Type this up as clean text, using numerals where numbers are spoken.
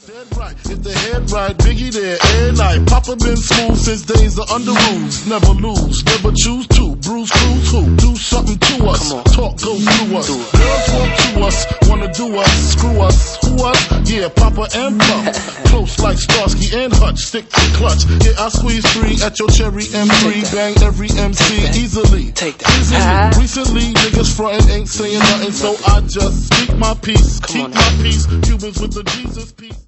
Dead right, if the head right, Biggie there, air night. Papa been smooth since days of under rules. Never lose, never choose to. Bruise, cruise, who? Do something to us. Talk goes through us. Girls want to us, wanna do us, screw us. Who us? Yeah, Papa and Puff. Close like Starsky and Hutch, stick to clutch. Yeah, I squeeze 3 at your cherry M3. Bang every MC easily. Take that. Recently, niggas frontin' ain't saying nothing, so I just speak my peace. Keep my peace. Cubans with the Jesus peace.